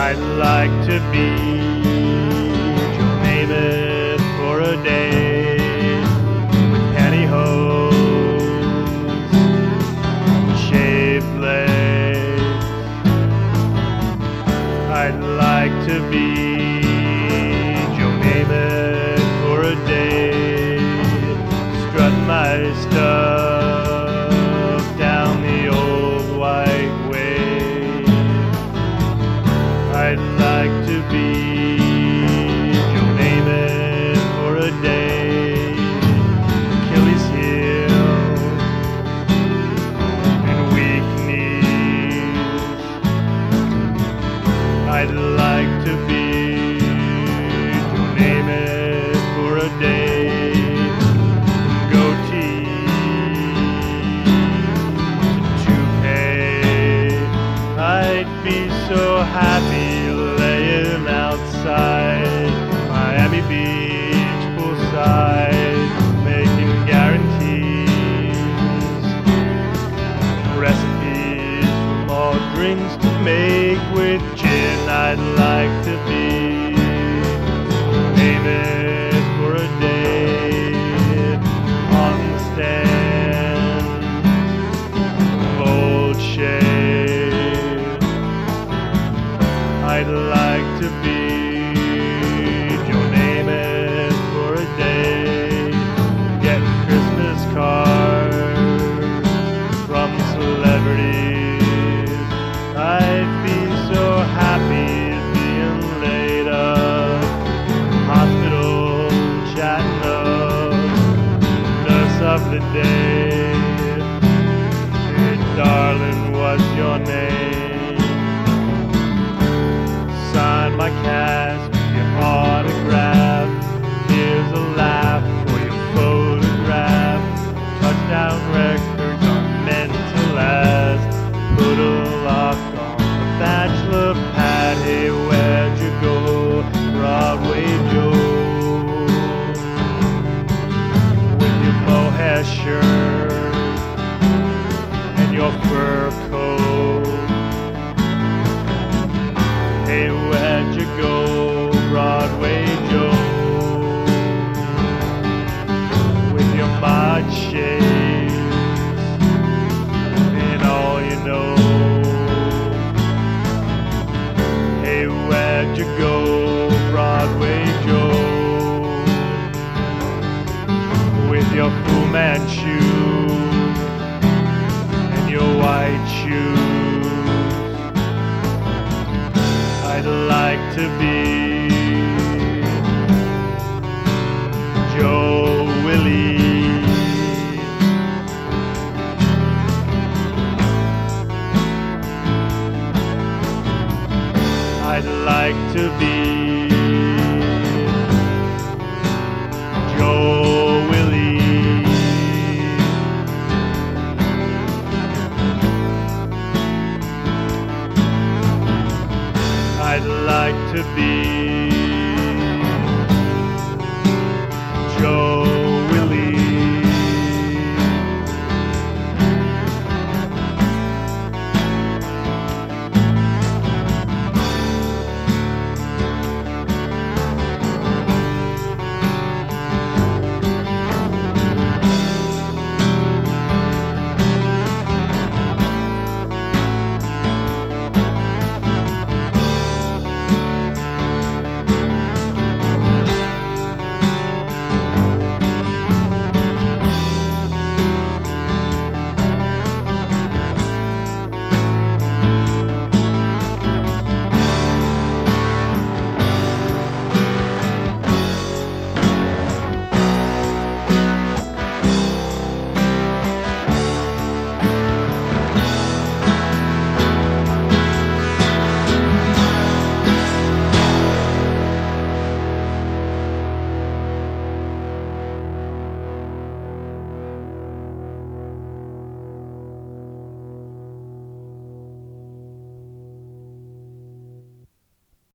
I'd like to be Joe Namath for a day, with pantyhose, shaved legs. I'd like to be Joe Namath for a day, strut my stuff down the old white way. I'd like to be Joe Namath for a day, Achilles heel and weak knees. I'd like to be Joe Namath for a day, goatee to toupee. I'd be so happy laying outside Miami Beach poolside, making guarantees, recipes for more drinks to make with gin. I'd like to be Namath for a day, on the stand, old shade. I'd like to be Joe Namath for a day, get Christmas cards from celebrities. I'd be so happy being laid up, hospital chatting up, nurse of the day. Hey darling, what's your name? Sign my cast, your autograph. Here's a laugh for your photograph. Touchdown records are meant to last. Put a lock on the bachelor pad. Hey, where'd you go, Broadway Joe? With your mohair shirt and your fur coat. Hey, where'd you go, Broadway Joe? With your mod shades and all you know. Hey, where'd you go, Broadway Joe? With your Fu Manchu and your white shoes. I'd like to be Joe Willie. I'd like to be Joe Willie. I'd like to be